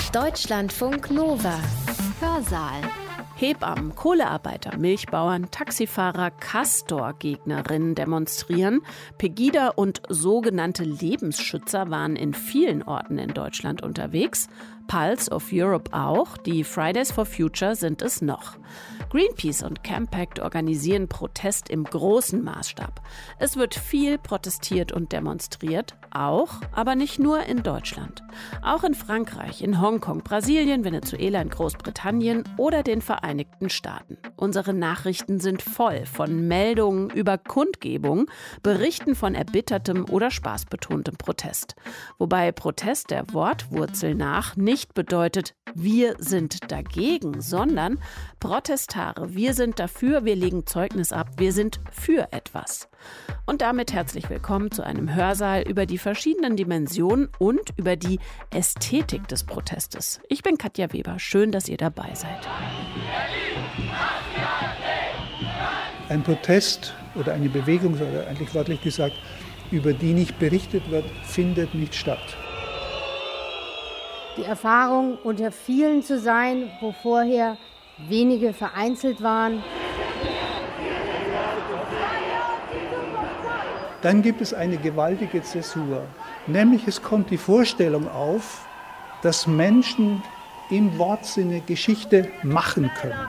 Deutschlandfunk Nova. Hörsaal. Hebammen, Kohlearbeiter, Milchbauern, Taxifahrer, Castor-Gegnerinnen demonstrieren. Pegida und sogenannte Lebensschützer waren in vielen Orten in Deutschland unterwegs. Pulse of Europe auch. Die Fridays for Future sind es noch. Greenpeace und Campact organisieren Protest im großen Maßstab. Es wird viel protestiert und demonstriert, auch, aber nicht nur in Deutschland. Auch in Frankreich, in Hongkong, Brasilien, Venezuela, in Großbritannien oder den Vereinigten Staaten. Unsere Nachrichten sind voll von Meldungen über Kundgebungen, Berichten von erbittertem oder spaßbetontem Protest. Wobei Protest der Wortwurzel nach nicht bedeutet, wir sind dagegen, sondern Protestare, wir sind dafür, wir legen Zeugnis ab, wir sind für etwas. Und damit herzlich willkommen zu einem Hörsaal über die verschiedenen Dimensionen und über die Ästhetik des Protestes. Ich bin Katja Weber, schön, dass ihr dabei seid. Ein Protest oder eine Bewegung, oder eigentlich wörtlich gesagt, über die nicht berichtet wird, findet nicht statt. Die Erfahrung, unter vielen zu sein, wo vorher wenige vereinzelt waren. Dann gibt es eine gewaltige Zäsur. Nämlich es kommt die Vorstellung auf, dass Menschen im Wortsinne Geschichte machen können.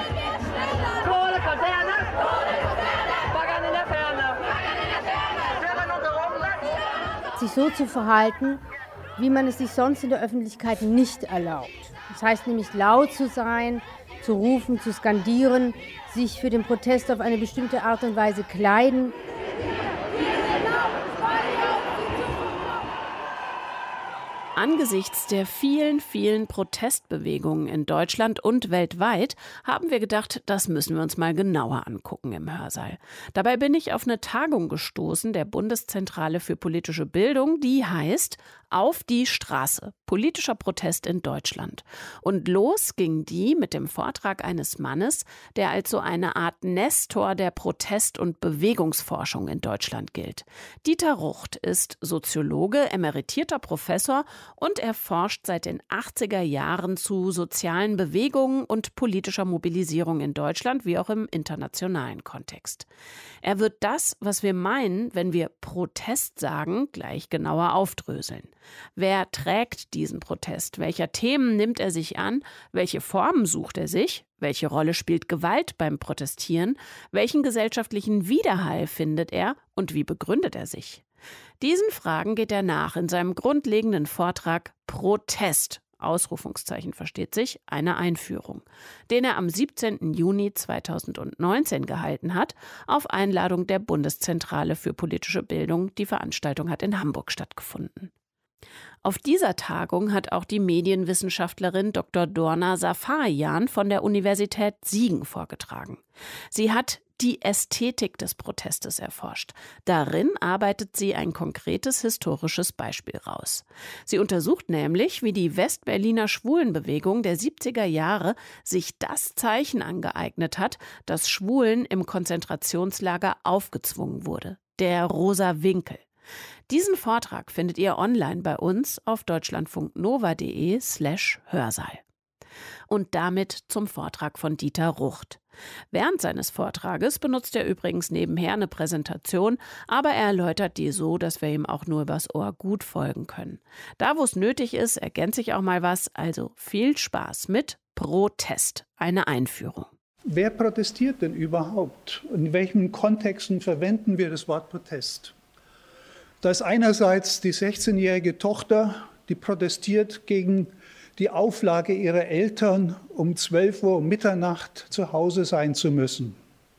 Sich so zu verhalten, wie man es sich sonst in der Öffentlichkeit nicht erlaubt. Das heißt nämlich laut zu sein, zu rufen, zu skandieren, sich für den Protest auf eine bestimmte Art und Weise kleiden. Angesichts der vielen Protestbewegungen in Deutschland und weltweit haben wir gedacht, das müssen wir uns mal genauer angucken im Hörsaal. Dabei bin ich auf eine Tagung gestoßen der Bundeszentrale für politische Bildung, die heißt Auf die Straße. Politischer Protest in Deutschland. Und los ging die mit dem Vortrag eines Mannes, der als so eine Art Nestor der Protest- und Bewegungsforschung in Deutschland gilt. Dieter Rucht ist Soziologe, emeritierter Professor und er forscht seit den 80er Jahren zu sozialen Bewegungen und politischer Mobilisierung in Deutschland wie auch im internationalen Kontext. Er wird das, was wir meinen, wenn wir Protest sagen, gleich genauer aufdröseln. Wer trägt diesen Protest? Welcher Themen nimmt er sich an? Welche Formen sucht er sich? Welche Rolle spielt Gewalt beim Protestieren? Welchen gesellschaftlichen Widerhall findet er? Und wie begründet er sich? Diesen Fragen geht er nach in seinem grundlegenden Vortrag Protest, Ausrufungszeichen versteht sich, eine Einführung, den er am 17. Juni 2019 gehalten hat, auf Einladung der Bundeszentrale für politische Bildung. Die Veranstaltung hat in Hamburg stattgefunden. Auf dieser Tagung hat auch die Medienwissenschaftlerin Dr. Dorna Safarian von der Universität Siegen vorgetragen. Sie hat die Ästhetik des Protestes erforscht. Darin arbeitet sie ein konkretes historisches Beispiel raus. Sie untersucht nämlich, wie die Westberliner Schwulenbewegung der 70er Jahre sich das Zeichen angeeignet hat, das Schwulen im Konzentrationslager aufgezwungen wurde: der rosa Winkel. Diesen Vortrag findet ihr online bei uns auf deutschlandfunknova.de/Hörsaal. Und damit zum Vortrag von Dieter Rucht. Während seines Vortrages benutzt er übrigens nebenher eine Präsentation, aber er erläutert die so, dass wir ihm auch nur übers Ohr gut folgen können. Da, wo es nötig ist, ergänze ich auch mal was, also viel Spaß mit Protest, eine Einführung. Wer protestiert denn überhaupt? In welchen Kontexten verwenden wir das Wort Protest? Da ist einerseits die 16-jährige Tochter, die protestiert gegen die Auflage ihrer Eltern, um 12 Uhr um Mitternacht zu Hause sein zu müssen.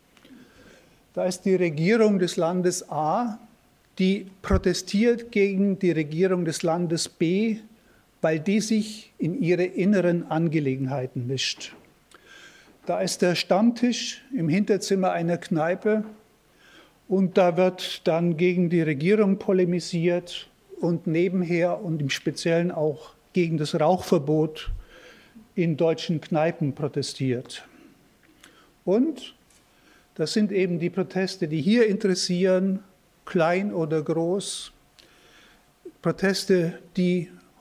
Da ist die Regierung des Landes A, die protestiert gegen die Regierung des Landes B, weil die sich in ihre inneren Angelegenheiten mischt. Da ist der Stammtisch im Hinterzimmer einer Kneipe und da wird dann gegen die Regierung polemisiert und nebenher und im Speziellen auch gegen das Rauchverbot in deutschen Kneipen protestiert. Und das sind eben die Proteste, die hier interessieren, klein oder groß. Proteste, die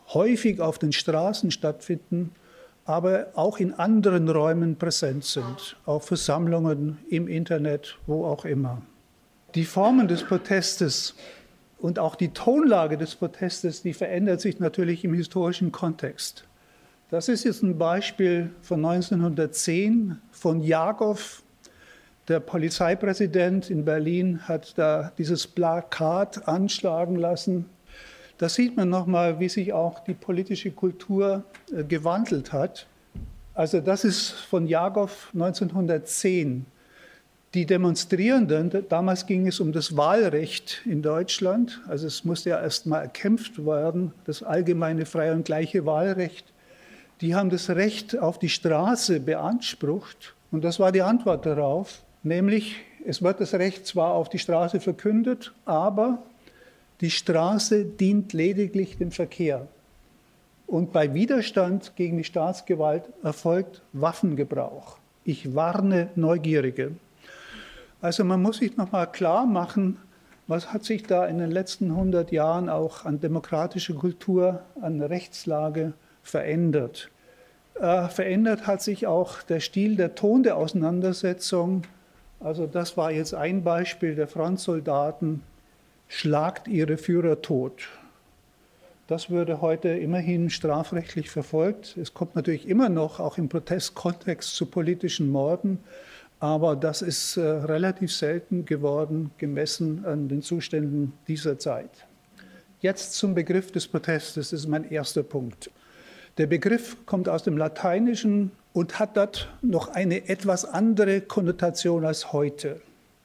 häufig auf den Straßen stattfinden, aber auch in anderen Räumen präsent sind, auf Versammlungen, im Internet, wo auch immer. Die Formen des Protestes und auch die Tonlage des Protestes, die verändert sich natürlich im historischen Kontext. Das ist jetzt ein Beispiel von 1910 von Jagow. Der Polizeipräsident in Berlin hat da dieses Plakat anschlagen lassen. Da sieht man nochmal, wie sich auch die politische Kultur gewandelt hat. Also das ist von Jagow 1910. Die Demonstrierenden, damals ging es um das Wahlrecht in Deutschland, also es musste ja erst mal erkämpft werden, das allgemeine, freie und gleiche Wahlrecht. Die haben das Recht auf die Straße beansprucht und das war die Antwort darauf, nämlich es wird das Recht zwar auf die Straße verkündet, aber die Straße dient lediglich dem Verkehr. Und bei Widerstand gegen die Staatsgewalt erfolgt Waffengebrauch. Ich warne Neugierige. Also man muss sich nochmal klar machen, was hat sich da in den letzten 100 Jahren auch an demokratischer Kultur, an Rechtslage verändert. Verändert hat sich auch der Stil, der Ton der Auseinandersetzung. Also das war jetzt ein Beispiel der Frontsoldaten, schlagt ihre Führer tot. Das würde heute immerhin strafrechtlich verfolgt. Es kommt natürlich immer noch, auch im Protestkontext, zu politischen Morden. Aber das ist relativ selten geworden, gemessen an den Zuständen dieser Zeit. Jetzt zum Begriff des Protestes, das ist mein erster Punkt. Der Begriff kommt aus dem Lateinischen und hat dort noch eine etwas andere Konnotation als heute.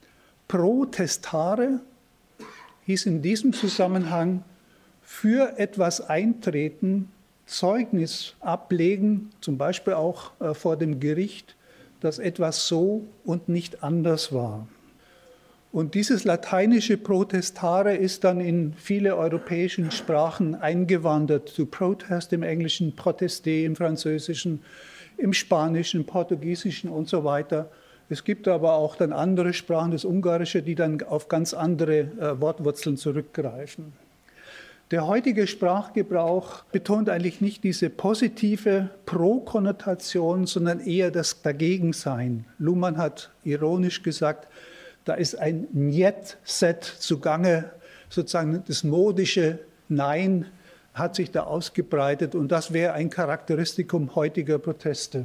Protestare hieß in diesem Zusammenhang für etwas eintreten, Zeugnis ablegen, zum Beispiel auch vor dem Gericht, dass etwas so und nicht anders war. Und dieses lateinische Protestare ist dann in viele europäischen Sprachen eingewandert. To protest im Englischen, protester im Französischen, im Spanischen, im Portugiesischen und so weiter. Es gibt aber auch dann andere Sprachen, das Ungarische, die dann auf ganz andere Wortwurzeln zurückgreifen. Der heutige Sprachgebrauch betont eigentlich nicht diese positive Pro-Konnotation, sondern eher das Dagegensein. Luhmann hat ironisch gesagt, da ist ein Njet-Set zugange, sozusagen das modische Nein hat sich da ausgebreitet und das wäre ein Charakteristikum heutiger Proteste.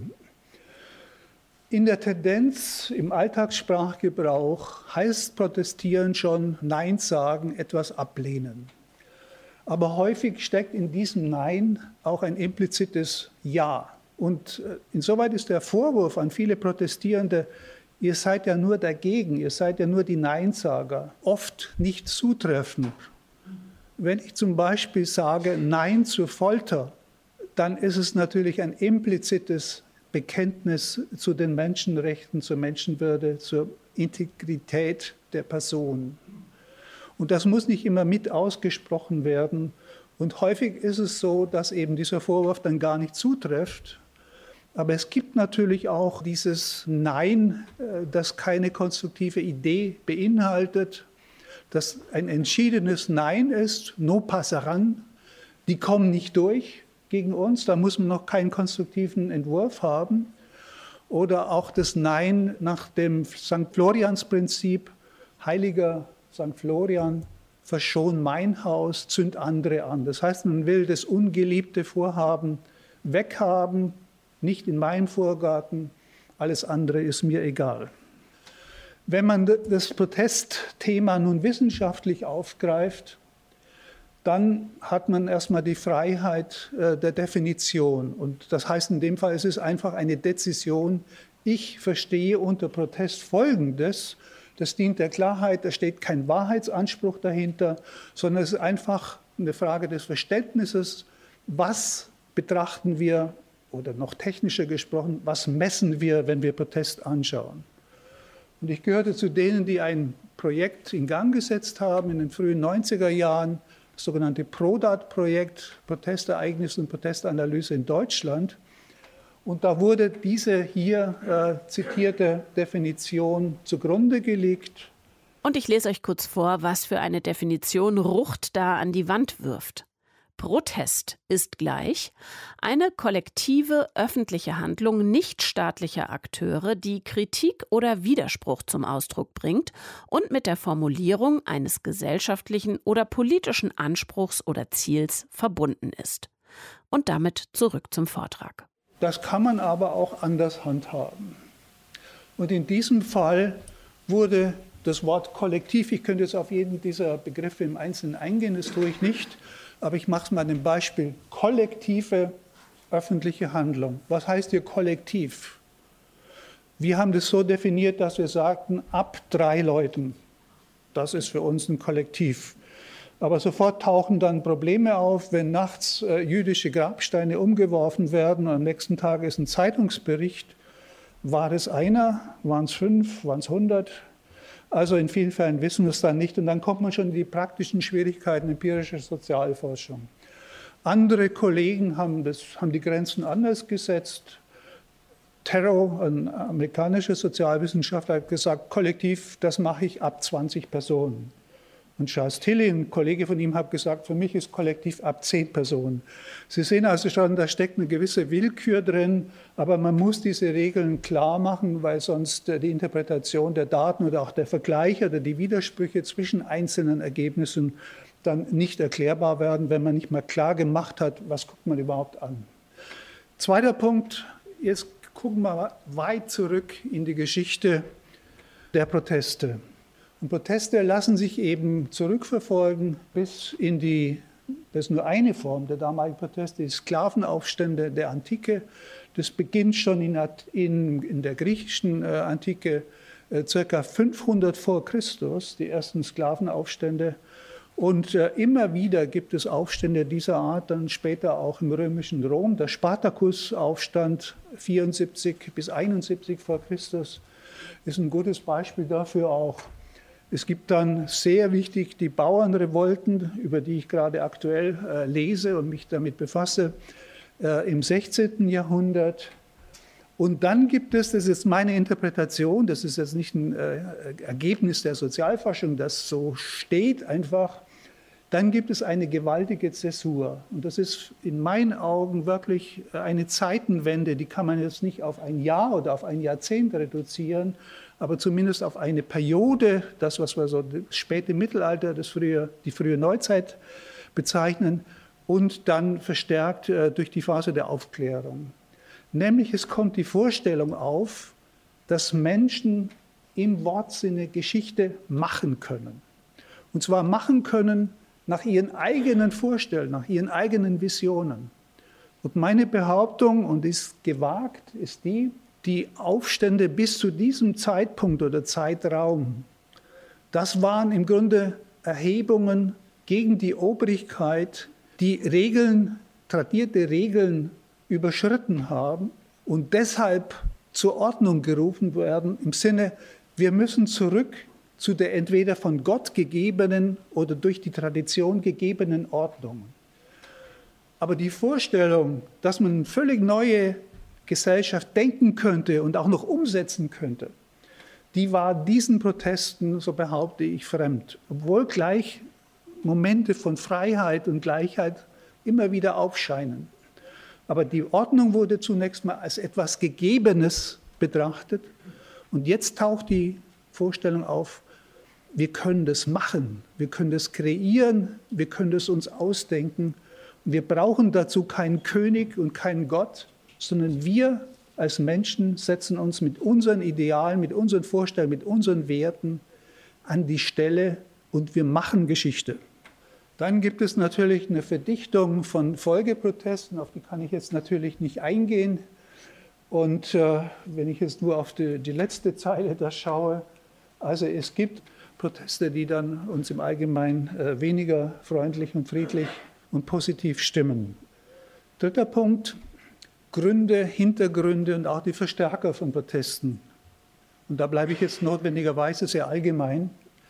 In der Tendenz im Alltagssprachgebrauch heißt Protestieren schon Nein sagen, etwas ablehnen. Aber häufig steckt in diesem Nein auch ein implizites Ja. Und insoweit ist der Vorwurf an viele Protestierende, ihr seid ja nur dagegen, ihr seid ja nur die Neinsager, oft nicht zutreffend. Wenn ich zum Beispiel sage Nein zur Folter, dann ist es natürlich ein implizites Bekenntnis zu den Menschenrechten, zur Menschenwürde, zur Integrität der Person. Und das muss nicht immer mit ausgesprochen werden. Und häufig ist es so, dass eben dieser Vorwurf dann gar nicht zutrifft. Aber es gibt natürlich auch dieses Nein, das keine konstruktive Idee beinhaltet, das ein entschiedenes Nein ist, no passaran, die kommen nicht durch gegen uns, da muss man noch keinen konstruktiven Entwurf haben. Oder auch das Nein nach dem St. Florians-Prinzip, heiliger St. Florian, verschon mein Haus, zünd andere an. Das heißt, man will das ungeliebte Vorhaben weghaben, nicht in meinen Vorgarten, alles andere ist mir egal. Wenn man das Protestthema nun wissenschaftlich aufgreift, dann hat man erstmal die Freiheit der Definition. Und das heißt in dem Fall, es ist einfach eine Dezision. Ich verstehe unter Protest Folgendes. Das dient der Klarheit, da steht kein Wahrheitsanspruch dahinter, sondern es ist einfach eine Frage des Verständnisses. Was betrachten wir, oder noch technischer gesprochen, was messen wir, wenn wir Protest anschauen? Und ich gehörte zu denen, die ein Projekt in Gang gesetzt haben in den frühen 90er Jahren, das sogenannte PRODAT-Projekt, Protestereignisse und Protestanalyse in Deutschland. Und da wurde diese hier zitierte Definition zugrunde gelegt. Und ich lese euch kurz vor, was für eine Definition Rucht da an die Wand wirft. Protest ist gleich eine kollektive öffentliche Handlung nichtstaatlicher Akteure, die Kritik oder Widerspruch zum Ausdruck bringt und mit der Formulierung eines gesellschaftlichen oder politischen Anspruchs oder Ziels verbunden ist. Und damit zurück zum Vortrag. Das kann man aber auch anders handhaben. Und in diesem Fall wurde das Wort kollektiv, ich könnte jetzt auf jeden dieser Begriffe im Einzelnen eingehen, das tue ich nicht, aber ich mache es mal an dem Beispiel kollektive öffentliche Handlung. Was heißt hier kollektiv? Wir haben das so definiert, dass wir sagten, ab 3 Leuten, das ist für uns ein Kollektiv. Aber sofort tauchen dann Probleme auf, wenn nachts jüdische Grabsteine umgeworfen werden und am nächsten Tag ist ein Zeitungsbericht. War es einer? Waren es 5? Waren es 100? Also in vielen Fällen wissen wir es dann nicht. Und dann kommt man schon in die praktischen Schwierigkeiten empirischer Sozialforschung. Andere Kollegen haben die Grenzen anders gesetzt. Terrow, ein amerikanischer Sozialwissenschaftler, hat gesagt, kollektiv, das mache ich ab 20 Personen. Und Charles Tilly, ein Kollege von ihm, hat gesagt, für mich ist kollektiv ab 10 Personen. Sie sehen also schon, da steckt eine gewisse Willkür drin, aber man muss diese Regeln klar machen, weil sonst die Interpretation der Daten oder auch der Vergleich oder die Widersprüche zwischen einzelnen Ergebnissen dann nicht erklärbar werden, wenn man nicht mal klar gemacht hat, was guckt man überhaupt an. Zweiter Punkt, jetzt gucken wir weit zurück in die Geschichte der Proteste. Und Proteste lassen sich eben zurückverfolgen bis in das ist nur eine Form der damaligen Proteste, die Sklavenaufstände der Antike. Das beginnt schon in der griechischen Antike ca. 500 vor Christus, die ersten Sklavenaufstände. Und immer wieder gibt es Aufstände dieser Art, dann später auch im römischen Rom. Der Spartakusaufstand 74 bis 71 vor Christus ist ein gutes Beispiel dafür auch. Es gibt dann sehr wichtig die Bauernrevolten, über die ich gerade aktuell lese und mich damit befasse, im 16. Jahrhundert. Und dann gibt es, das ist meine Interpretation, das ist jetzt nicht ein Ergebnis der Sozialforschung, das so steht einfach, dann gibt es eine gewaltige Zäsur. Und das ist in meinen Augen wirklich eine Zeitenwende, die kann man jetzt nicht auf ein Jahr oder auf ein Jahrzehnt reduzieren, aber zumindest auf eine Periode, das, was wir so das späte Mittelalter, die frühe Neuzeit bezeichnen, und dann verstärkt durch die Phase der Aufklärung. Nämlich es kommt die Vorstellung auf, dass Menschen im Wortsinne Geschichte machen können. Und zwar machen können nach ihren eigenen Vorstellungen, nach ihren eigenen Visionen. Und meine Behauptung, und ist gewagt, ist die Aufstände bis zu diesem Zeitpunkt oder Zeitraum, das waren im Grunde Erhebungen gegen die Obrigkeit, die tradierte Regeln überschritten haben und deshalb zur Ordnung gerufen werden im Sinne, wir müssen zurück zu der entweder von Gott gegebenen oder durch die Tradition gegebenen Ordnung. Aber die Vorstellung, dass man eine völlig neue Gesellschaft denken könnte und auch noch umsetzen könnte, die war diesen Protesten, so behaupte ich, fremd. Obwohl gleich Momente von Freiheit und Gleichheit immer wieder aufscheinen. Aber die Ordnung wurde zunächst mal als etwas Gegebenes betrachtet. Und jetzt taucht die Vorstellung auf, wir können das machen, wir können das kreieren, wir können das uns ausdenken. Und wir brauchen dazu keinen König und keinen Gott, sondern wir als Menschen setzen uns mit unseren Idealen, mit unseren Vorstellungen, mit unseren Werten an die Stelle und wir machen Geschichte. Dann gibt es natürlich eine Verdichtung von Folgeprotesten, auf die kann ich jetzt natürlich nicht eingehen. Und wenn ich jetzt nur auf die letzte Zeile da schaue, also es gibt Proteste, die dann uns im Allgemeinen weniger freundlich und friedlich und positiv stimmen. Dritter Punkt, Gründe, Hintergründe und auch die Verstärker von Protesten. Und da bleibe ich jetzt notwendigerweise sehr allgemein.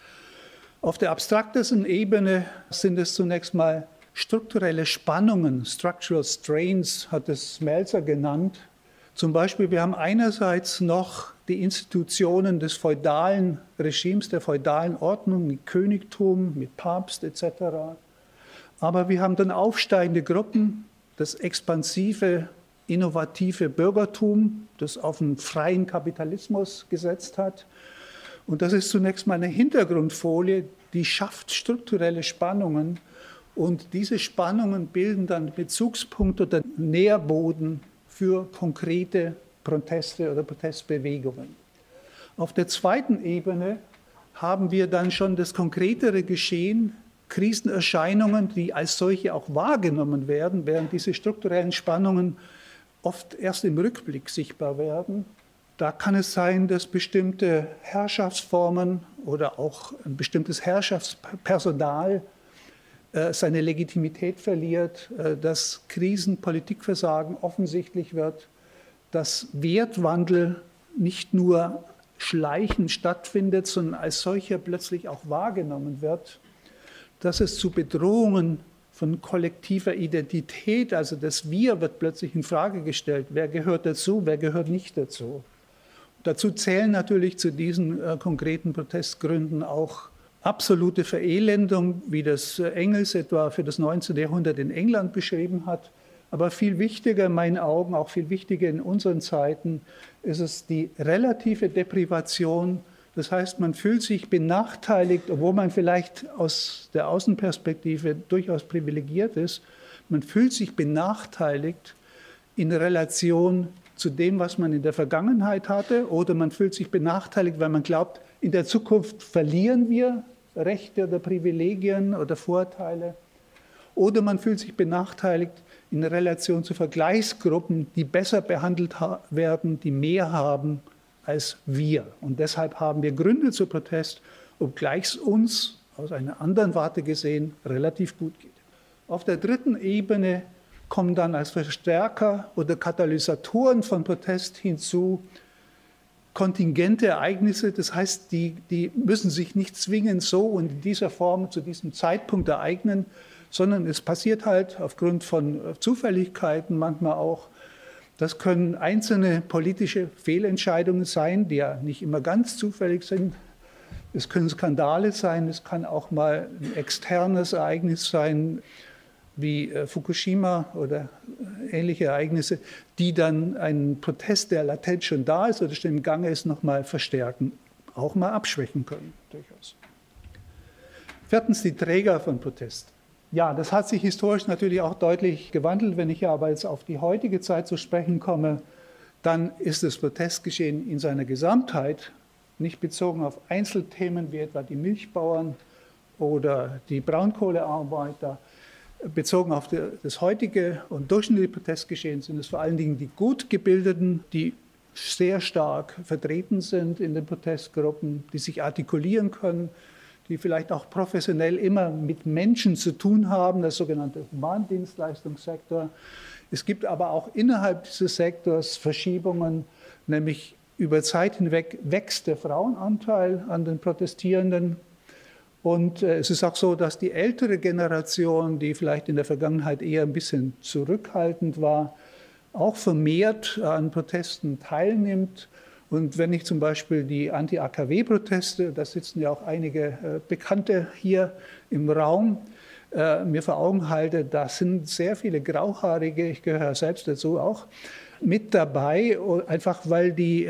Auf der abstraktesten Ebene sind es zunächst mal strukturelle Spannungen, Structural Strains hat es Smeltzer genannt. Zum Beispiel, wir haben einerseits noch die Institutionen des feudalen Regimes, der feudalen Ordnung mit Königtum, mit Papst etc. Aber wir haben dann aufsteigende Gruppen, das expansive, innovative Bürgertum, das auf einen freien Kapitalismus gesetzt hat. Und das ist zunächst mal eine Hintergrundfolie, die schafft strukturelle Spannungen. Und diese Spannungen bilden dann Bezugspunkte oder Nährboden für konkrete Proteste oder Protestbewegungen. Auf der zweiten Ebene haben wir dann schon das konkretere Geschehen, Krisenerscheinungen, die als solche auch wahrgenommen werden, während diese strukturellen Spannungen oft erst im Rückblick sichtbar werden. Da kann es sein, dass bestimmte Herrschaftsformen oder auch ein bestimmtes Herrschaftspersonal seine Legitimität verliert, dass Krisenpolitikversagen offensichtlich wird, dass Wertwandel nicht nur schleichend stattfindet, sondern als solcher plötzlich auch wahrgenommen wird, dass es zu Bedrohungen von kollektiver Identität, also das Wir wird plötzlich in Frage gestellt. Wer gehört dazu, wer gehört nicht dazu? Dazu zählen natürlich zu diesen konkreten Protestgründen auch absolute Verelendung, wie das Engels etwa für das 19. Jahrhundert in England beschrieben hat. Aber viel wichtiger in meinen Augen, auch viel wichtiger in unseren Zeiten, ist es die relative Deprivation. Das heißt, man fühlt sich benachteiligt, obwohl man vielleicht aus der Außenperspektive durchaus privilegiert ist. Man fühlt sich benachteiligt in Relation zu dem, was man in der Vergangenheit hatte, oder man fühlt sich benachteiligt, weil man glaubt, in der Zukunft verlieren wir Rechte oder Privilegien oder Vorteile. Oder man fühlt sich benachteiligt in Relation zu Vergleichsgruppen, die besser behandelt werden, die mehr haben als wir. Und deshalb haben wir Gründe zu Protest, obgleich es uns aus einer anderen Warte gesehen relativ gut geht. Auf der dritten Ebene kommen dann als Verstärker oder Katalysatoren von Protest hinzu kontingente Ereignisse. Das heißt, die müssen sich nicht zwingend so und in dieser Form zu diesem Zeitpunkt ereignen, sondern es passiert halt aufgrund von Zufälligkeiten manchmal auch. Das können einzelne politische Fehlentscheidungen sein, die ja nicht immer ganz zufällig sind. Es können Skandale sein, es kann auch mal ein externes Ereignis sein, wie Fukushima oder ähnliche Ereignisse, die dann einen Protest, der latent schon da ist oder schon im Gange ist, nochmal verstärken, auch mal abschwächen können, durchaus. Viertens, die Träger von Protest. Ja, das hat sich historisch natürlich auch deutlich gewandelt. Wenn ich aber jetzt auf die heutige Zeit zu sprechen komme, dann ist das Protestgeschehen in seiner Gesamtheit, nicht bezogen auf Einzelthemen wie etwa die Milchbauern oder die Braunkohlearbeiter, bezogen auf das heutige und durchschnittliche Protestgeschehen sind es vor allen Dingen die gut gebildeten, die sehr stark vertreten sind in den Protestgruppen, die sich artikulieren können, die vielleicht auch professionell immer mit Menschen zu tun haben, das sogenannte Humandienstleistungssektor. Es gibt aber auch innerhalb dieses Sektors Verschiebungen, nämlich über Zeit hinweg wächst der Frauenanteil an den Protestierenden. Und es ist auch so, dass die ältere Generation, die vielleicht in der Vergangenheit eher ein bisschen zurückhaltend war, auch vermehrt an Protesten teilnimmt. Und wenn ich zum Beispiel die Anti-AKW-Proteste, da sitzen ja auch einige Bekannte hier im Raum, mir vor Augen halte, da sind sehr viele Grauhaarige, ich gehöre selbst dazu auch, mit dabei, einfach weil die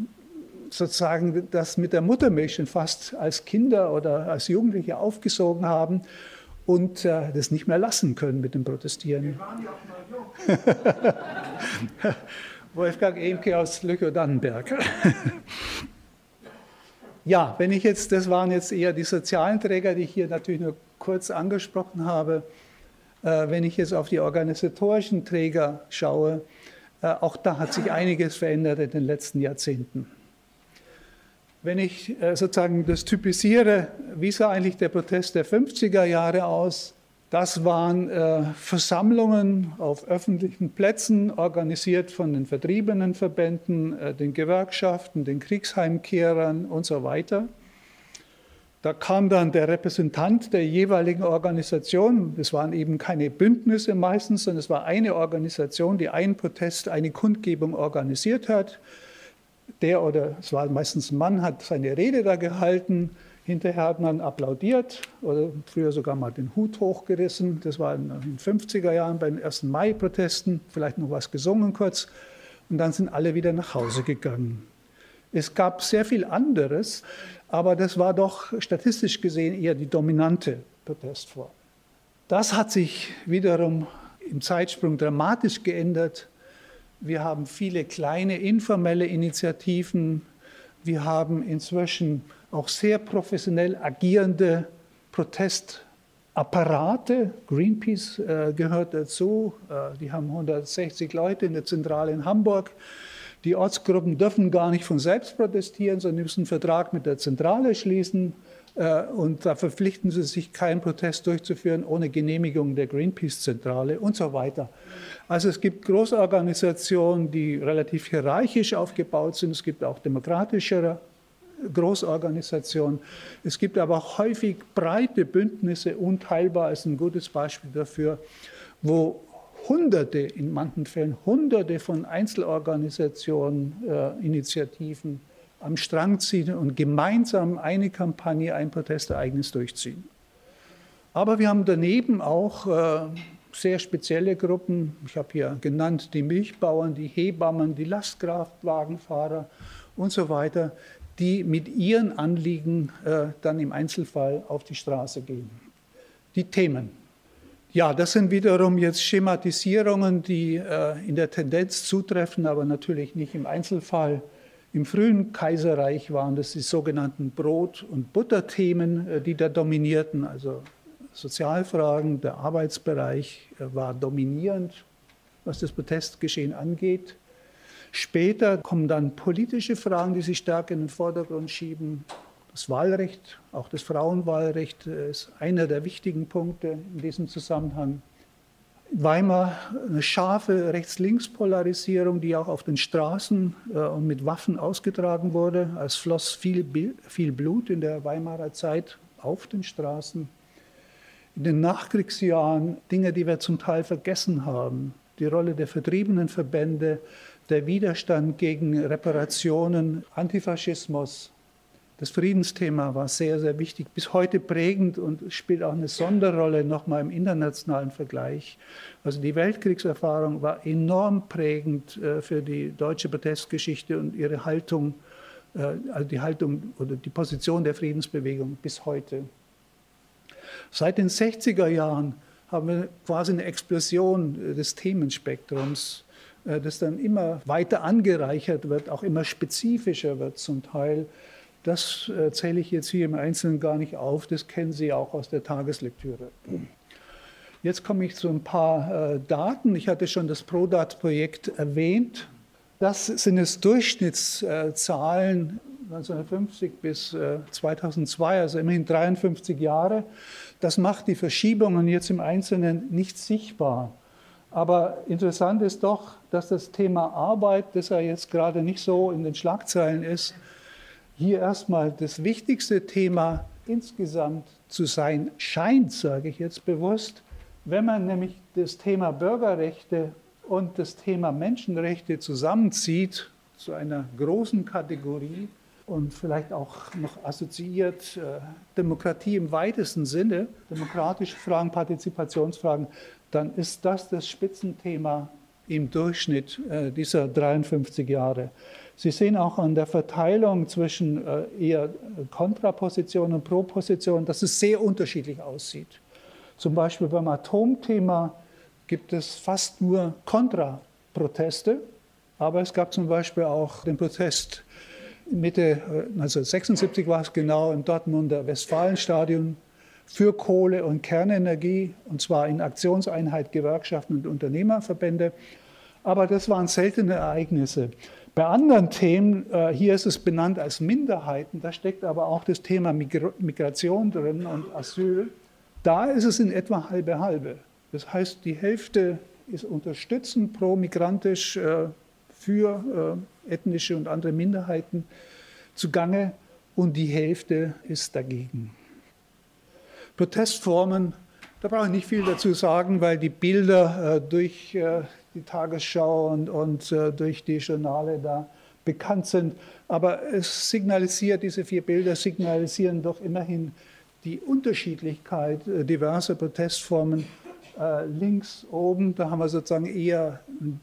sozusagen das mit der Muttermilch schon fast als Kinder oder als Jugendliche aufgesogen haben und das nicht mehr lassen können mit dem Protestieren. Wir waren ja auch mal jung. Wolfgang Ehmke aus Lückau-Dannenberg. Ja, wenn ich jetzt, das waren jetzt eher die sozialen Träger, die ich hier natürlich nur kurz angesprochen habe. Wenn ich jetzt auf die organisatorischen Träger schaue, auch da hat sich einiges verändert in den letzten Jahrzehnten. Wenn ich sozusagen das typisiere, wie sah eigentlich der Protest der 50er Jahre aus? Das waren Versammlungen auf öffentlichen Plätzen, organisiert von den Vertriebenenverbänden, den Gewerkschaften, den Kriegsheimkehrern und so weiter. Da kam dann der Repräsentant der jeweiligen Organisation. Es waren eben keine Bündnisse meistens, sondern es war eine Organisation, die einen Protest, eine Kundgebung organisiert hat. Der oder es war meistens ein Mann, hat seine Rede da gehalten. Hinterher hat man applaudiert oder früher sogar mal den Hut hochgerissen. Das war in den 50er Jahren bei den 1. Mai-Protesten, vielleicht noch was gesungen kurz. Und dann sind alle wieder nach Hause gegangen. Es gab sehr viel anderes, aber das war doch statistisch gesehen eher die dominante Protestform. Das hat sich wiederum im Zeitsprung dramatisch geändert. Wir haben viele kleine informelle Initiativen. Wir haben inzwischen auch sehr professionell agierende Protestapparate. Greenpeace gehört dazu. Die haben 160 Leute in der Zentrale in Hamburg. Die Ortsgruppen dürfen gar nicht von selbst protestieren, sondern müssen einen Vertrag mit der Zentrale schließen. Und da verpflichten sie sich, keinen Protest durchzuführen ohne Genehmigung der Greenpeace-Zentrale und so weiter. Also es gibt Großorganisationen, die relativ hierarchisch aufgebaut sind. Es gibt auch demokratischere Großorganisationen. Es gibt aber auch häufig breite Bündnisse. Unteilbar ist ein gutes Beispiel dafür, wo Hunderte, in manchen Fällen Hunderte von Einzelorganisationen, Initiativen am Strang ziehen und gemeinsam eine Kampagne, ein Protestereignis durchziehen. Aber wir haben daneben auch sehr spezielle Gruppen. Ich habe hier genannt die Milchbauern, die Hebammen, die Lastkraftwagenfahrer und so weiter, die mit ihren Anliegen dann im Einzelfall auf die Straße gehen. Die Themen. Ja, das sind wiederum jetzt Schematisierungen, die in der Tendenz zutreffen, aber natürlich nicht im Einzelfall. Im frühen Kaiserreich waren das die sogenannten Brot- und Butterthemen, die da dominierten. Also Sozialfragen, der Arbeitsbereich war dominierend, was das Protestgeschehen angeht. Später kommen dann politische Fragen, die sich stark in den Vordergrund schieben. Das Wahlrecht, auch das Frauenwahlrecht, ist einer der wichtigen Punkte in diesem Zusammenhang. In Weimar eine scharfe Rechts-Links-Polarisierung, die auch auf den Straßen und mit Waffen ausgetragen wurde. Es floss viel Blut in der Weimarer Zeit auf den Straßen. In den Nachkriegsjahren Dinge, die wir zum Teil vergessen haben. Die Rolle der Vertriebenenverbände, der Widerstand gegen Reparationen, Antifaschismus. Das Friedensthema war sehr, sehr wichtig, bis heute prägend und spielt auch eine Sonderrolle nochmal im internationalen Vergleich. Also die Weltkriegserfahrung war enorm prägend für die deutsche Protestgeschichte und ihre Haltung, also die Haltung oder die Position der Friedensbewegung bis heute. Seit den 60er Jahren haben wir quasi eine Explosion des Themenspektrums, das dann immer weiter angereichert wird, auch immer spezifischer wird zum Teil. Das zähle ich jetzt hier im Einzelnen gar nicht auf, das kennen Sie auch aus der Tageslektüre. Jetzt komme ich zu ein paar Daten. Ich hatte schon das ProDat-Projekt erwähnt. Das sind jetzt Durchschnittszahlen 1950 bis 2002, also immerhin 53 Jahre. Das macht die Verschiebungen jetzt im Einzelnen nicht sichtbar. Aber interessant ist doch, dass das Thema Arbeit, das ja jetzt gerade nicht so in den Schlagzeilen ist, hier erstmal das wichtigste Thema insgesamt zu sein scheint, sage ich jetzt bewusst, wenn man nämlich das Thema Bürgerrechte und das Thema Menschenrechte zusammenzieht zu einer großen Kategorie und vielleicht auch noch assoziiert Demokratie im weitesten Sinne, demokratische Fragen, Partizipationsfragen, dann ist das Spitzenthema im Durchschnitt dieser 53 Jahre. Sie sehen auch an der Verteilung zwischen eher Kontraposition und Proposition, dass es sehr unterschiedlich aussieht. Zum Beispiel beim Atomthema gibt es fast nur Kontraproteste, aber es gab zum Beispiel auch den Protest Mitte 1976 war es genau im Dortmunder Westfalenstadion für Kohle- und Kernenergie, und zwar in Aktionseinheit Gewerkschaften und Unternehmerverbände. Aber das waren seltene Ereignisse. Bei anderen Themen, hier ist es benannt als Minderheiten, da steckt aber auch das Thema Migration drin und Asyl. Da ist es in etwa halbe. Das heißt, die Hälfte ist unterstützend pro-migrantisch für ethnische und andere Minderheiten zugange und die Hälfte ist dagegen. Protestformen, da brauche ich nicht viel dazu sagen, weil die Bilder durch die Tagesschau und durch die Journale da bekannt sind. Aber es signalisiert, diese 4 Bilder signalisieren doch immerhin die Unterschiedlichkeit diverser Protestformen. Links oben, da haben wir sozusagen eher ein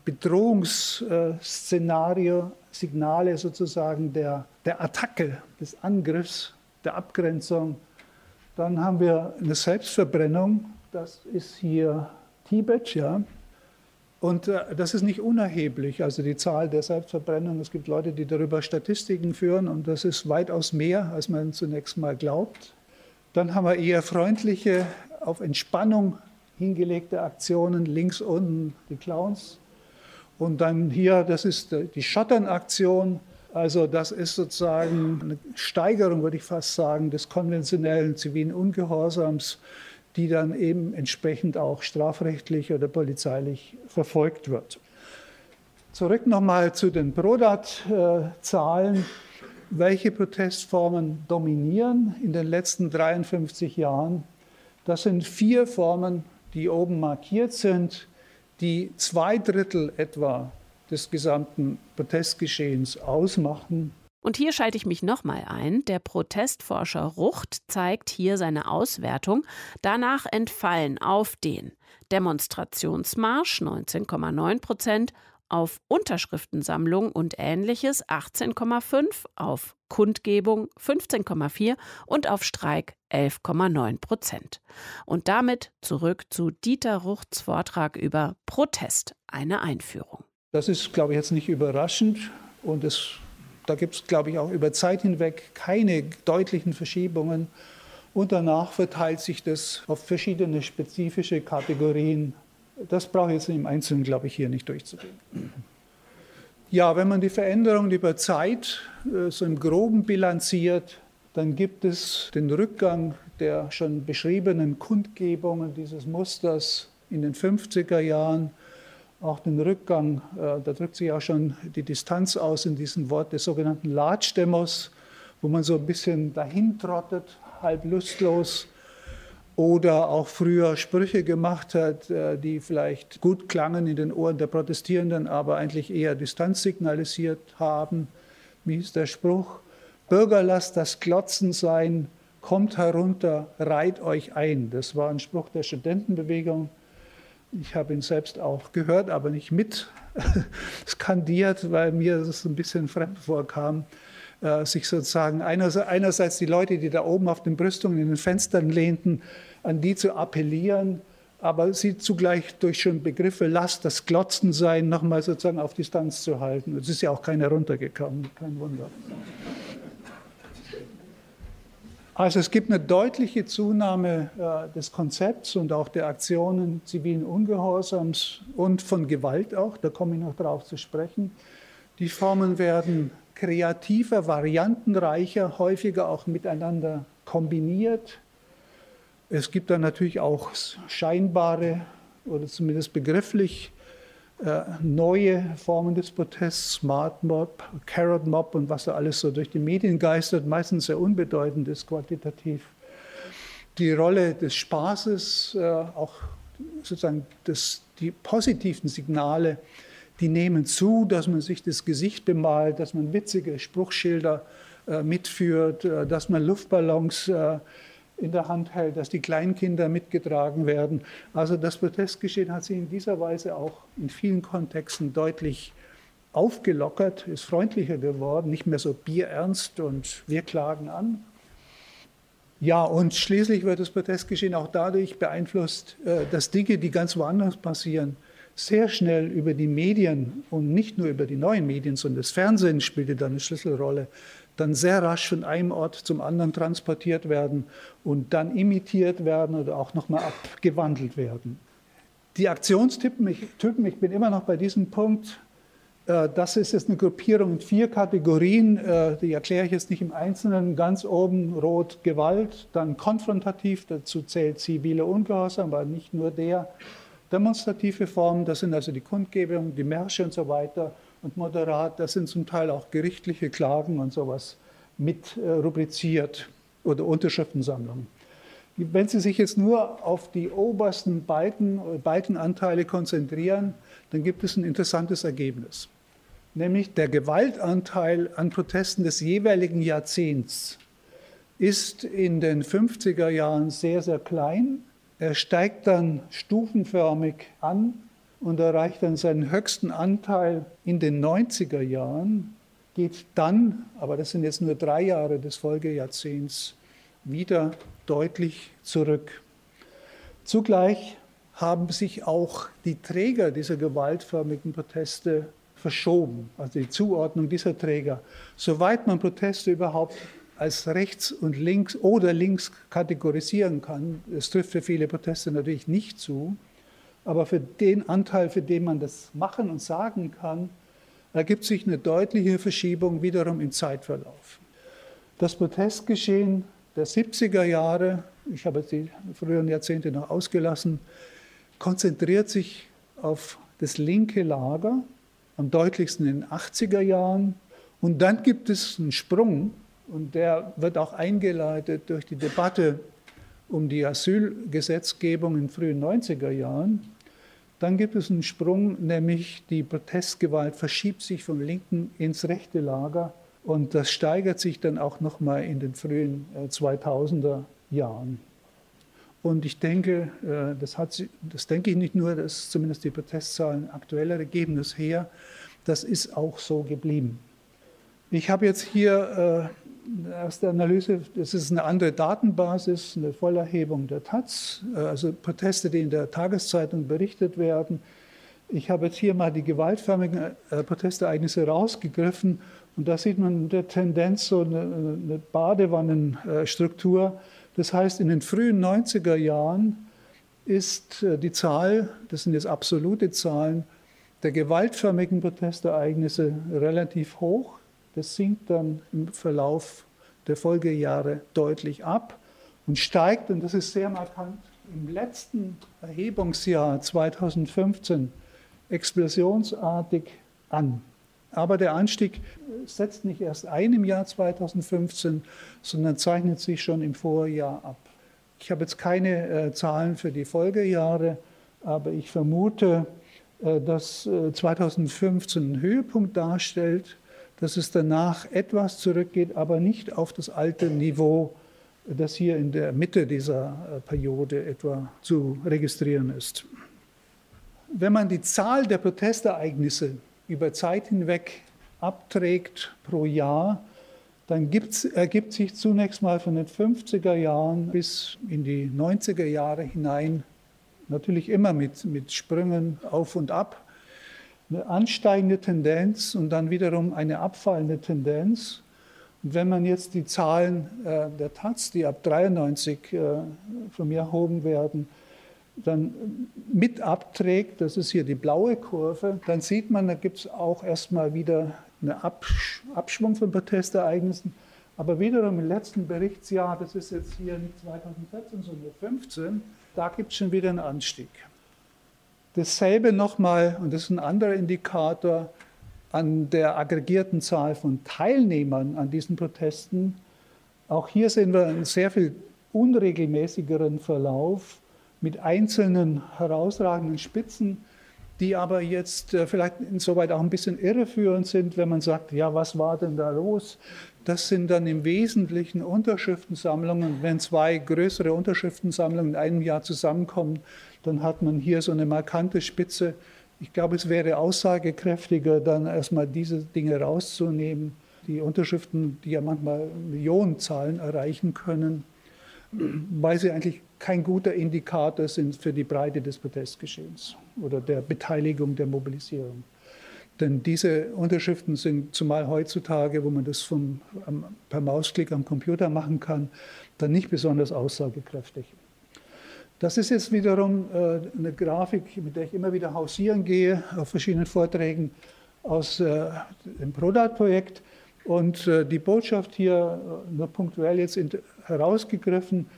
Bedrohungsszenario, Signale sozusagen der Attacke, des Angriffs, der Abgrenzung. Dann haben wir eine Selbstverbrennung, das ist hier Tibet, ja. Und das ist nicht unerheblich, also die Zahl der Selbstverbrennungen. Es gibt Leute, die darüber Statistiken führen und das ist weitaus mehr, als man zunächst mal glaubt. Dann haben wir eher freundliche, auf Entspannung hingelegte Aktionen, links unten die Clowns. Und dann hier, das ist die Schottern-Aktion. Also das ist sozusagen eine Steigerung, würde ich fast sagen, des konventionellen zivilen Ungehorsams, die dann eben entsprechend auch strafrechtlich oder polizeilich verfolgt wird. Zurück nochmal zu den Prodat-Zahlen. Welche Protestformen dominieren in den letzten 53 Jahren? Das sind 4 Formen, die oben markiert sind, die 2/3 etwa des gesamten Protestgeschehens ausmachen. Und hier schalte ich mich nochmal ein. Der Protestforscher Rucht zeigt hier seine Auswertung. Danach entfallen auf den Demonstrationsmarsch 19,9%, auf Unterschriftensammlung und Ähnliches 18,5%, auf Kundgebung 15,4% und auf Streik 11,9%. Und damit zurück zu Dieter Ruchts Vortrag über Protest, eine Einführung. Das ist, glaube ich, jetzt nicht überraschend und da gibt es, glaube ich, auch über Zeit hinweg keine deutlichen Verschiebungen. Und danach verteilt sich das auf verschiedene spezifische Kategorien. Das brauche ich jetzt im Einzelnen, glaube ich, hier nicht durchzugehen. Ja, wenn man die Veränderungen über Zeit so im Groben bilanziert, dann gibt es den Rückgang der schon beschriebenen Kundgebungen dieses Musters in den 50er Jahren, auch den Rückgang, da drückt sich auch schon die Distanz aus in diesem Wort des sogenannten Latschdemos, wo man so ein bisschen dahin trottet, halb lustlos, oder auch früher Sprüche gemacht hat, die vielleicht gut klangen in den Ohren der Protestierenden, aber eigentlich eher Distanz signalisiert haben. Wie hieß der Spruch? Bürger, lasst das Glotzen sein, kommt herunter, reiht euch ein. Das war ein Spruch der Studentenbewegung. Ich habe ihn selbst auch gehört, aber nicht mit skandiert, weil mir das ein bisschen fremd vorkam, sich sozusagen einerseits die Leute, die da oben auf den Brüstungen in den Fenstern lehnten, an die zu appellieren, aber sie zugleich durch schon Begriffe lasst das Glotzen sein, nochmal sozusagen auf Distanz zu halten. Es ist ja auch keiner runtergekommen, kein Wunder. Also es gibt eine deutliche Zunahme des Konzepts und auch der Aktionen zivilen Ungehorsams und von Gewalt auch, da komme ich noch darauf zu sprechen. Die Formen werden kreativer, variantenreicher, häufiger auch miteinander kombiniert. Es gibt dann natürlich auch scheinbare oder zumindest begrifflich neue Formen des Protests, Smart Mob, Carrot Mob und was da alles so durch die Medien geistert, meistens sehr unbedeutend ist quantitativ. Die Rolle des Spaßes, auch sozusagen die positiven Signale, die nehmen zu, dass man sich das Gesicht bemalt, dass man witzige Spruchschilder mitführt, dass man Luftballons in der Hand hält, dass die Kleinkinder mitgetragen werden. Also das Protestgeschehen hat sich in dieser Weise auch in vielen Kontexten deutlich aufgelockert, ist freundlicher geworden, nicht mehr so bierernst und wir klagen an. Ja, und schließlich wird das Protestgeschehen auch dadurch beeinflusst, dass Dinge, die ganz woanders passieren, sehr schnell über die Medien und nicht nur über die neuen Medien, sondern das Fernsehen spielte da eine Schlüsselrolle, dann sehr rasch von einem Ort zum anderen transportiert werden und dann imitiert werden oder auch nochmal abgewandelt werden. Die Aktionstypen, ich bin immer noch bei diesem Punkt, das ist jetzt eine Gruppierung in 4 Kategorien, die erkläre ich jetzt nicht im Einzelnen. Ganz oben rot Gewalt, dann konfrontativ, dazu zählt ziviler Ungehorsam, aber nicht nur der. Demonstrative Formen, das sind also die Kundgebungen, die Märsche und so weiter. Und moderat, das sind zum Teil auch gerichtliche Klagen und sowas mit rubriziert oder Unterschriftensammlungen. Wenn Sie sich jetzt nur auf die obersten beiden Anteile konzentrieren, dann gibt es ein interessantes Ergebnis. nämlich der Gewaltanteil an Protesten des jeweiligen Jahrzehnts ist in den 50er Jahren sehr, sehr klein. Er steigt dann stufenförmig an und erreicht dann seinen höchsten Anteil in den 90er Jahren, geht dann, aber das sind jetzt nur 3 Jahre des Folgejahrzehnts, wieder deutlich zurück. Zugleich haben sich auch die Träger dieser gewaltförmigen Proteste verschoben, also die Zuordnung dieser Träger. Soweit man Proteste überhaupt als rechts und links oder links kategorisieren kann, das trifft für viele Proteste natürlich nicht zu, aber für den Anteil, für den man das machen und sagen kann, ergibt sich eine deutliche Verschiebung wiederum im Zeitverlauf. Das Protestgeschehen der 70er Jahre, ich habe jetzt die früheren Jahrzehnte noch ausgelassen, konzentriert sich auf das linke Lager, am deutlichsten in den 80er Jahren. Und dann gibt es einen Sprung, und der wird auch eingeleitet durch die Debatte um die Asylgesetzgebung in den frühen 90er Jahren. Dann gibt es einen Sprung, nämlich die Protestgewalt verschiebt sich vom linken ins rechte Lager. Und das steigert sich dann auch nochmal in den frühen 2000er Jahren. Und ich denke, das denke ich nicht nur, dass zumindest die Protestzahlen aktueller geben das her, das ist auch so geblieben. Ich habe jetzt hier eine erste Analyse, das ist eine andere Datenbasis, eine Vollerhebung der Taz, also Proteste, die in der Tageszeitung berichtet werden. Ich habe jetzt hier mal die gewaltförmigen Protestereignisse rausgegriffen und da sieht man in der Tendenz so eine Badewannenstruktur. Das heißt, in den frühen 90er Jahren ist die Zahl, das sind jetzt absolute Zahlen, der gewaltförmigen Protestereignisse relativ hoch. Das sinkt dann im Verlauf der Folgejahre deutlich ab und steigt, und das ist sehr markant, im letzten Erhebungsjahr 2015 explosionsartig an. Aber der Anstieg setzt nicht erst ein im Jahr 2015, sondern zeichnet sich schon im Vorjahr ab. Ich habe jetzt keine Zahlen für die Folgejahre, aber ich vermute, dass 2015 einen Höhepunkt darstellt, dass es danach etwas zurückgeht, aber nicht auf das alte Niveau, das hier in der Mitte dieser Periode etwa zu registrieren ist. Wenn man die Zahl der Protestereignisse über Zeit hinweg abträgt pro Jahr, dann ergibt sich zunächst mal von den 50er Jahren bis in die 90er Jahre hinein, natürlich immer mit Sprüngen auf und ab, eine ansteigende Tendenz und dann wiederum eine abfallende Tendenz. Und wenn man jetzt die Zahlen der Taz, die ab 93 von mir erhoben werden, dann mit abträgt, das ist hier die blaue Kurve, dann sieht man, da gibt es auch erstmal wieder einen Abschwung von Protestereignissen, aber wiederum im letzten Berichtsjahr, das ist jetzt hier nicht 2014, sondern 2015, da gibt es schon wieder einen Anstieg. Dasselbe nochmal, und das ist ein anderer Indikator, an der aggregierten Zahl von Teilnehmern an diesen Protesten. Auch hier sehen wir einen sehr viel unregelmäßigeren Verlauf mit einzelnen herausragenden Spitzen, die aber jetzt vielleicht insoweit auch ein bisschen irreführend sind, wenn man sagt, ja, was war denn da los? Das sind dann im Wesentlichen Unterschriftensammlungen. Wenn 2 größere Unterschriftensammlungen in einem Jahr zusammenkommen, dann hat man hier so eine markante Spitze. Ich glaube, es wäre aussagekräftiger, dann erstmal diese Dinge rauszunehmen. Die Unterschriften, die ja manchmal Millionenzahlen erreichen können, weil sie eigentlich kein guter Indikator sind für die Breite des Protestgeschehens oder der Beteiligung, der Mobilisierung. Denn diese Unterschriften sind, zumal heutzutage, wo man das per Mausklick am Computer machen kann, dann nicht besonders aussagekräftig. Das ist jetzt wiederum eine Grafik, mit der ich immer wieder hausieren gehe, auf verschiedenen Vorträgen aus dem PRODAT-Projekt. Und die Botschaft hier, nur punktuell jetzt herausgegriffen,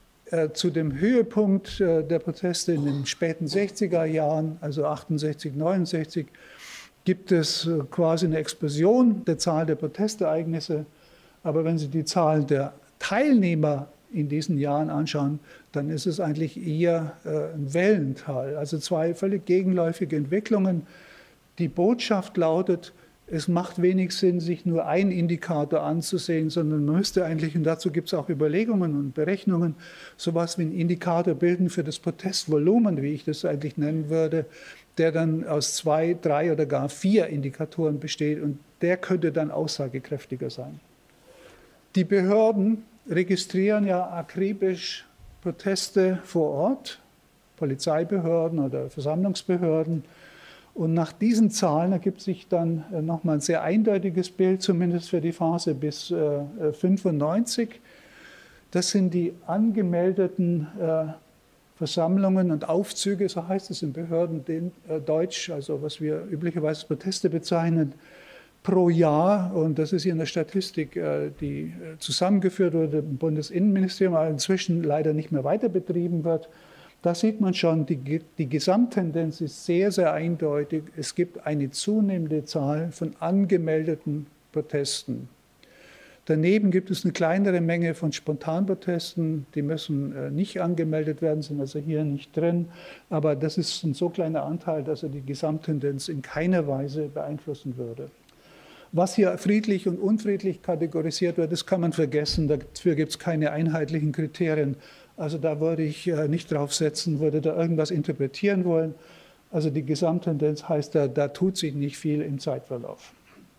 zu dem Höhepunkt der Proteste in den späten 60er Jahren, also 68, 69, gibt es quasi eine Explosion der Zahl der Protestereignisse. Aber wenn Sie die Zahl der Teilnehmer in diesen Jahren anschauen, dann ist es eigentlich eher ein Wellental. Also 2 völlig gegenläufige Entwicklungen. Die Botschaft lautet, es macht wenig Sinn, sich nur einen Indikator anzusehen, sondern man müsste eigentlich, und dazu gibt es auch Überlegungen und Berechnungen, sowas wie einen Indikator bilden für das Protestvolumen, wie ich das eigentlich nennen würde, der dann aus 2, 3 oder gar 4 Indikatoren besteht und der könnte dann aussagekräftiger sein. Die Behörden registrieren ja akribisch Proteste vor Ort, Polizeibehörden oder Versammlungsbehörden. Und nach diesen Zahlen ergibt sich dann nochmal ein sehr eindeutiges Bild, zumindest für die Phase bis 1995. Das sind die angemeldeten Versammlungen und Aufzüge, so heißt es in Behörden Deutsch, also was wir üblicherweise als Proteste bezeichnen, pro Jahr. Und das ist hier in der Statistik, die zusammengeführt wurde im Bundesinnenministerium, aber inzwischen leider nicht mehr weiter betrieben wird. Da sieht man schon, die Gesamttendenz ist sehr, sehr eindeutig. Es gibt eine zunehmende Zahl von angemeldeten Protesten. Daneben gibt es eine kleinere Menge von Spontanprotesten, die müssen nicht angemeldet werden, sind also hier nicht drin. Aber das ist ein so kleiner Anteil, dass er die Gesamttendenz in keiner Weise beeinflussen würde. Was hier friedlich und unfriedlich kategorisiert wird, das kann man vergessen. Dafür gibt es keine einheitlichen Kriterien. Also da würde ich nicht drauf setzen, würde da irgendwas interpretieren wollen. Also die Gesamttendenz heißt, da tut sich nicht viel im Zeitverlauf.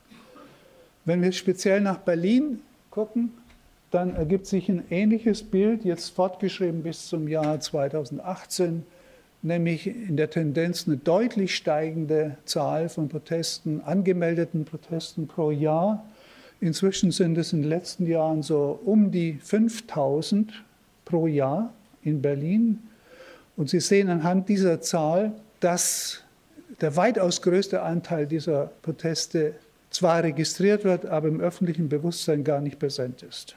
Wenn wir speziell nach Berlin gucken, dann ergibt sich ein ähnliches Bild, jetzt fortgeschrieben bis zum Jahr 2018, nämlich in der Tendenz eine deutlich steigende Zahl von Protesten, angemeldeten Protesten pro Jahr. Inzwischen sind es in den letzten Jahren so um die 5.000 pro Jahr in Berlin. Und Sie sehen anhand dieser Zahl, dass der weitaus größte Anteil dieser Proteste zwar registriert wird, aber im öffentlichen Bewusstsein gar nicht präsent ist.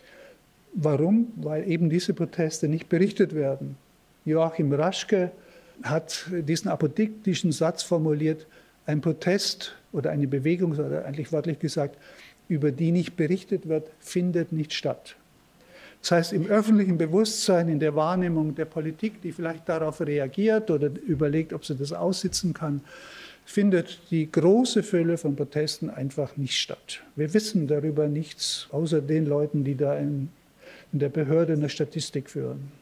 Warum? Weil eben diese Proteste nicht berichtet werden. Joachim Raschke hat diesen apodiktischen Satz formuliert, ein Protest oder eine Bewegung, oder eigentlich wörtlich gesagt, über die nicht berichtet wird, findet nicht statt. Das heißt, im öffentlichen Bewusstsein, in der Wahrnehmung der Politik, die vielleicht darauf reagiert oder überlegt, ob sie das aussitzen kann, findet die große Fülle von Protesten einfach nicht statt. Wir wissen darüber nichts, außer den Leuten, die da in der Behörde eine Statistik führen.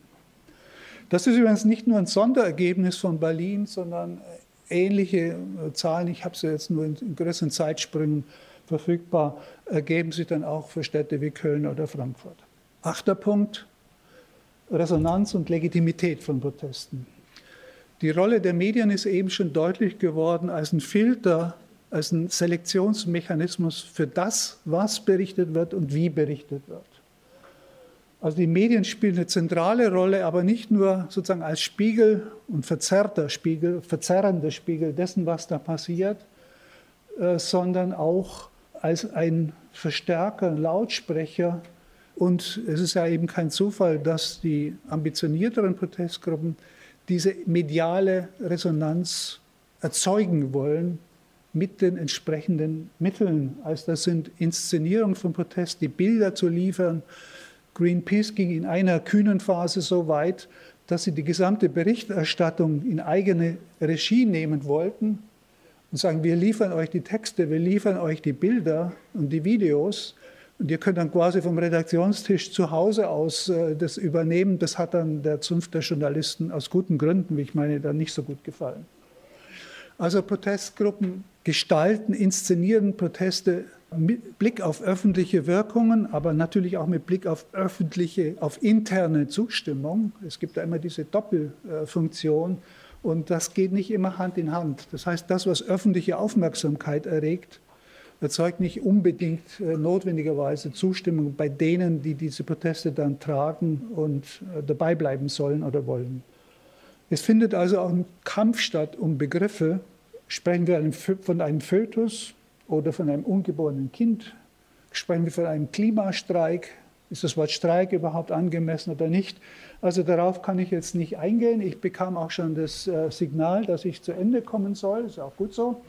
Das ist übrigens nicht nur ein Sonderergebnis von Berlin, sondern ähnliche Zahlen, ich habe sie jetzt nur in größeren Zeitsprüngen verfügbar, ergeben sich dann auch für Städte wie Köln oder Frankfurt. 8. Punkt, Resonanz und Legitimität von Protesten. Die Rolle der Medien ist eben schon deutlich geworden als ein Filter, als ein Selektionsmechanismus für das, was berichtet wird und wie berichtet wird. Also die Medien spielen eine zentrale Rolle, aber nicht nur sozusagen als Spiegel und verzerrender Spiegel dessen, was da passiert, sondern auch als ein Verstärker, ein Lautsprecher. Und es ist ja eben kein Zufall, dass die ambitionierteren Protestgruppen diese mediale Resonanz erzeugen wollen mit den entsprechenden Mitteln. Also das sind Inszenierungen von Protest, die Bilder zu liefern. Greenpeace ging in einer kühnen Phase so weit, dass sie die gesamte Berichterstattung in eigene Regie nehmen wollten und sagen, wir liefern euch die Texte, wir liefern euch die Bilder und die Videos. Und ihr könnt dann quasi vom Redaktionstisch zu Hause aus das übernehmen. Das hat dann der Zunft der Journalisten aus guten Gründen, wie ich meine, dann nicht so gut gefallen. Also Protestgruppen gestalten, inszenieren Proteste mit Blick auf öffentliche Wirkungen, aber natürlich auch mit Blick auf interne Zustimmung. Es gibt da immer diese Doppelfunktion und das geht nicht immer Hand in Hand. Das heißt, das, was öffentliche Aufmerksamkeit erregt, erzeugt nicht unbedingt notwendigerweise Zustimmung bei denen, die diese Proteste dann tragen und dabei bleiben sollen oder wollen. Es findet also auch ein Kampf statt um Begriffe. Sprechen wir von einem Fötus oder von einem ungeborenen Kind? Sprechen wir von einem Klimastreik? Ist das Wort Streik überhaupt angemessen oder nicht? Also darauf kann ich jetzt nicht eingehen. Ich bekam auch schon das Signal, dass ich zu Ende kommen soll. Ist auch gut so.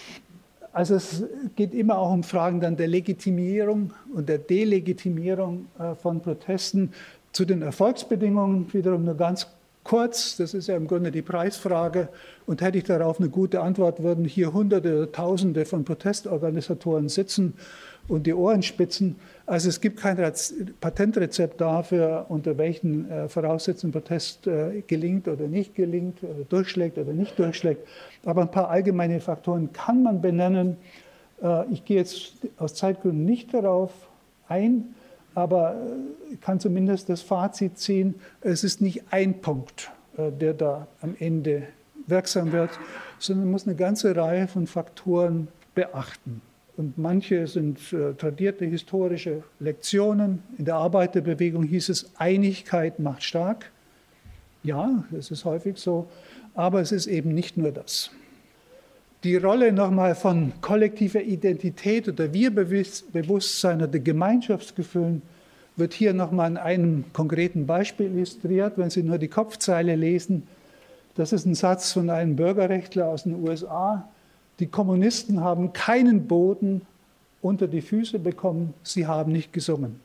Also es geht immer auch um Fragen dann der Legitimierung und der Delegitimierung von Protesten. Zu den Erfolgsbedingungen wiederum nur ganz kurz, das ist ja im Grunde die Preisfrage, und hätte ich darauf eine gute Antwort, würden hier Hunderte oder Tausende von Protestorganisatoren sitzen und die Ohren spitzen. Also es gibt kein Patentrezept dafür, unter welchen Voraussetzungen Protest gelingt oder nicht gelingt, oder durchschlägt oder nicht durchschlägt. Aber ein paar allgemeine Faktoren kann man benennen. Ich gehe jetzt aus Zeitgründen nicht darauf ein, aber ich kann zumindest das Fazit ziehen, es ist nicht ein Punkt, der da am Ende wirksam wird, sondern man muss eine ganze Reihe von Faktoren beachten. Und manche sind tradierte historische Lektionen. In der Arbeiterbewegung hieß es, Einigkeit macht stark. Ja, das ist häufig so, aber es ist eben nicht nur das. Die Rolle nochmal von kollektiver Identität oder Wir-Bewusstsein oder Gemeinschaftsgefühlen wird hier nochmal an einem konkreten Beispiel illustriert. Wenn Sie nur die Kopfzeile lesen, das ist ein Satz von einem Bürgerrechtler aus den USA. Die Kommunisten haben keinen Boden unter die Füße bekommen, sie haben nicht gesungen.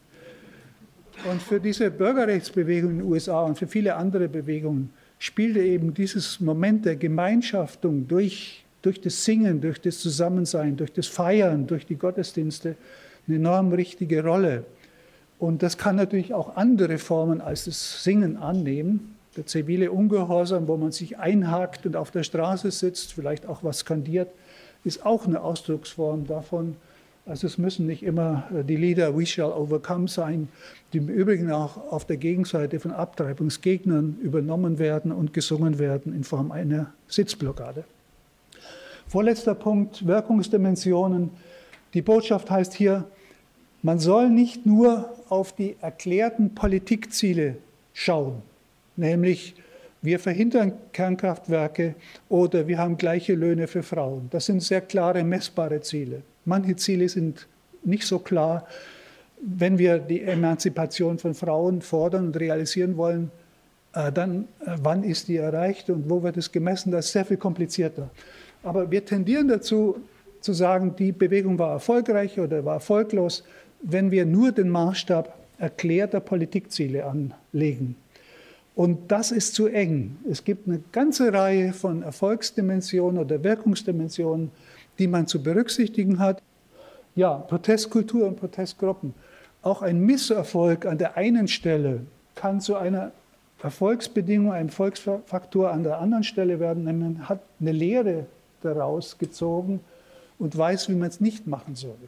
Und für diese Bürgerrechtsbewegung in den USA und für viele andere Bewegungen spielte eben dieses Moment der Gemeinschaftung durch das Singen, durch das Zusammensein, durch das Feiern, durch die Gottesdienste eine enorm richtige Rolle. Und das kann natürlich auch andere Formen als das Singen annehmen. Der zivile Ungehorsam, wo man sich einhakt und auf der Straße sitzt, vielleicht auch was skandiert, ist auch eine Ausdrucksform davon. Also es müssen nicht immer die Lieder We Shall Overcome sein, die im Übrigen auch auf der Gegenseite von Abtreibungsgegnern übernommen werden und gesungen werden in Form einer Sitzblockade. Vorletzter Punkt, Wirkungsdimensionen. Die Botschaft heißt hier, man soll nicht nur auf die erklärten Politikziele schauen, nämlich wir verhindern Kernkraftwerke oder wir haben gleiche Löhne für Frauen. Das sind sehr klare, messbare Ziele. Manche Ziele sind nicht so klar. Wenn wir die Emanzipation von Frauen fordern und realisieren wollen, dann wann ist die erreicht und wo wird es gemessen? Das ist sehr viel komplizierter. Aber wir tendieren dazu, zu sagen, die Bewegung war erfolgreich oder war erfolglos, wenn wir nur den Maßstab erklärter Politikziele anlegen. Und das ist zu eng. Es gibt eine ganze Reihe von Erfolgsdimensionen oder Wirkungsdimensionen, die man zu berücksichtigen hat. Ja, Protestkultur und Protestgruppen. Auch ein Misserfolg an der einen Stelle kann zu einer Erfolgsbedingung, einem Erfolgsfaktor an der anderen Stelle werden. Man hat eine Lehre daraus gezogen und weiß, wie man es nicht machen soll.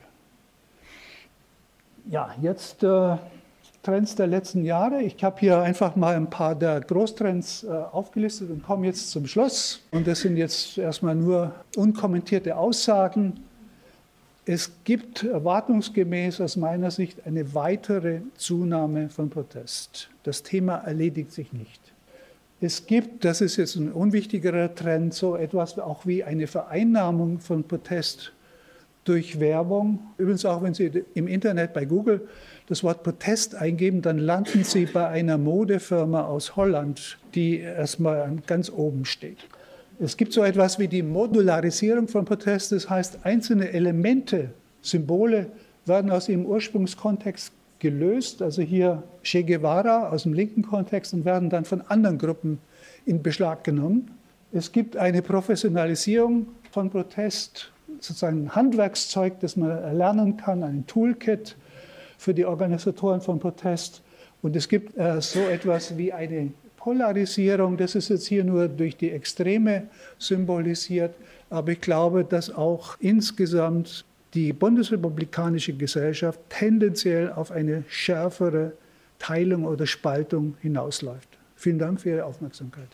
Ja, jetzt Trends der letzten Jahre. Ich habe hier einfach mal ein paar der Großtrends aufgelistet und komme jetzt zum Schluss. Und das sind jetzt erstmal nur unkommentierte Aussagen. Es gibt erwartungsgemäß aus meiner Sicht eine weitere Zunahme von Protest. Das Thema erledigt sich nicht. Es gibt, das ist jetzt ein unwichtigerer Trend, so etwas auch wie eine Vereinnahmung von Protest durch Werbung. Übrigens auch, wenn Sie im Internet bei Google das Wort Protest eingeben, dann landen Sie bei einer Modefirma aus Holland, die erstmal ganz oben steht. Es gibt so etwas wie die Modularisierung von Protest, das heißt, einzelne Elemente, Symbole werden aus ihrem Ursprungskontext gelöst, also hier Che Guevara aus dem linken Kontext, und werden dann von anderen Gruppen in Beschlag genommen. Es gibt eine Professionalisierung von Protest, sozusagen ein Handwerkszeug, das man erlernen kann, ein Toolkit für die Organisatoren von Protest. Und es gibt so etwas wie eine Polarisierung, das ist jetzt hier nur durch die Extreme symbolisiert, aber ich glaube, dass auch insgesamt die bundesrepublikanische Gesellschaft tendenziell auf eine schärfere Teilung oder Spaltung hinausläuft. Vielen Dank für Ihre Aufmerksamkeit.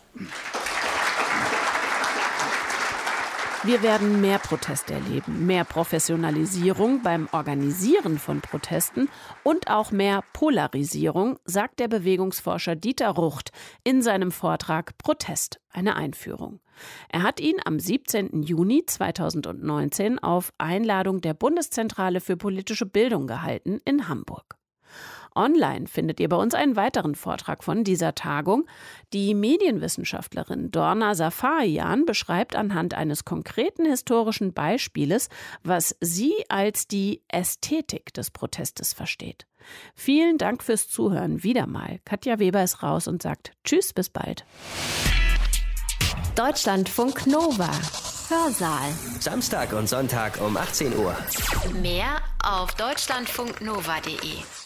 Wir werden mehr Proteste erleben, mehr Professionalisierung beim Organisieren von Protesten und auch mehr Polarisierung, sagt der Bewegungsforscher Dieter Rucht in seinem Vortrag Protest, eine Einführung. Er hat ihn am 17. Juni 2019 auf Einladung der Bundeszentrale für politische Bildung gehalten in Hamburg. Online findet ihr bei uns einen weiteren Vortrag von dieser Tagung. Die Medienwissenschaftlerin Dorna Safarian beschreibt anhand eines konkreten historischen Beispieles, was sie als die Ästhetik des Protestes versteht. Vielen Dank fürs Zuhören. Wieder mal. Katja Weber ist raus und sagt Tschüss, bis bald. Deutschlandfunk Nova. Hörsaal. Samstag und Sonntag um 18 Uhr. Mehr auf deutschlandfunknova.de.